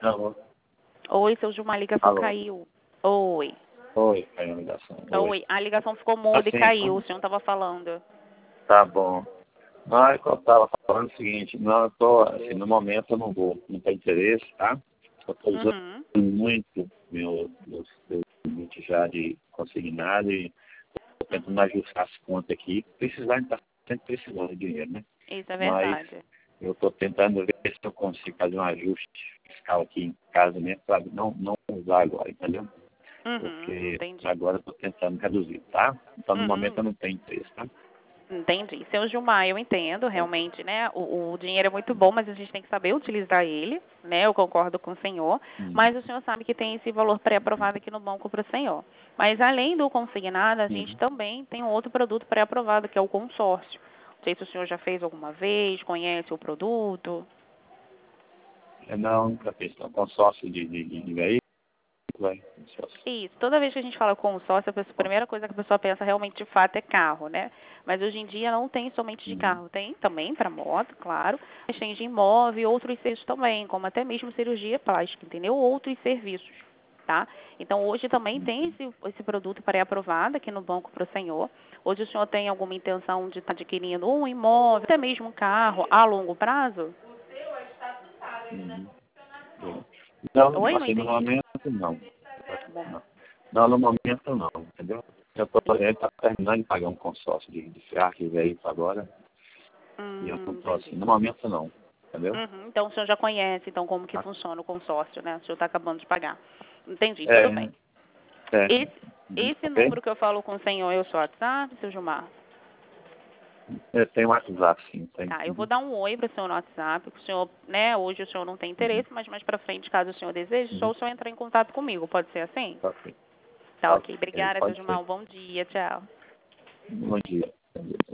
Alô? Oi, seu Gilmar, a ligação Alô? caiu. Oi. Oi, caiu a ligação. Oi, a ligação ficou muda e Assim, caiu, o senhor estava falando. tá bom. Não, é que eu estava falando o seguinte, não, eu tô, assim, no momento eu não vou, não tem interesse, tá? Eu estou usando Uhum. muito meus limites já de consignado e estou tentando ajustar as contas aqui. Precisar, a gente está sempre precisando de dinheiro, né? Isso é Mas verdade. eu estou tentando ver se eu consigo fazer um ajuste fiscal aqui em casa mesmo, para não usar agora, entendeu? Uhum, Porque entendi. agora eu estou tentando reduzir, tá? Então, no momento, Uhum, eu não tenho interesse, tá? entendi. Seu Gilmar, eu entendo realmente, né? O dinheiro é muito bom, mas a gente tem que saber utilizar ele, né? Eu concordo com o senhor. Mas o senhor sabe que tem esse valor pré-aprovado aqui no banco para o senhor. Mas além do consignado, a gente Uhum. também tem um outro produto pré-aprovado, que é o consórcio. Não sei se o senhor já fez alguma vez, conhece o produto. Não, nunca fiz. Então, consórcio de veículo, consórcio. Isso. Toda vez que a gente fala consórcio, a primeira coisa que a pessoa pensa realmente de fato é carro, né? Mas hoje em dia não tem somente de Uhum. carro, tem também para moto, claro, mas tem de imóvel e outros serviços também, como até mesmo cirurgia plástica, entendeu? Outros serviços, tá? Então hoje também tem esse produto pré-aprovado aqui no banco para o senhor. Hoje o senhor tem alguma intenção de estar adquirindo um imóvel, até mesmo um carro a longo prazo? Uhum. Não, Oi, não assim, no entendi. momento, não. Não, não no momento, não, entendeu? Eu estou terminando de pagar um consórcio de ferro e veículo agora, e eu não estou assim, Entendi. no momento, não, entendeu? Uhum. Então o senhor já conhece então como que Tá? funciona o consórcio, né? O senhor está acabando de pagar. Entendi, tudo É, bem. é. Esse Ok? número que eu falo com o senhor é o seu WhatsApp, seu Gilmar? Eu tenho WhatsApp, sim, tem. Tá, eu vou Uhum. dar um oi para o senhor no WhatsApp, que o senhor, né, hoje o senhor não tem Uhum. interesse, mas mais para frente, caso o senhor deseje, só Uhum. o senhor entrar em contato comigo, pode ser assim? Ok. Tá, ok. Ok, Obrigada, seu pode Gilmar. ser. Um bom dia, tchau. Bom dia.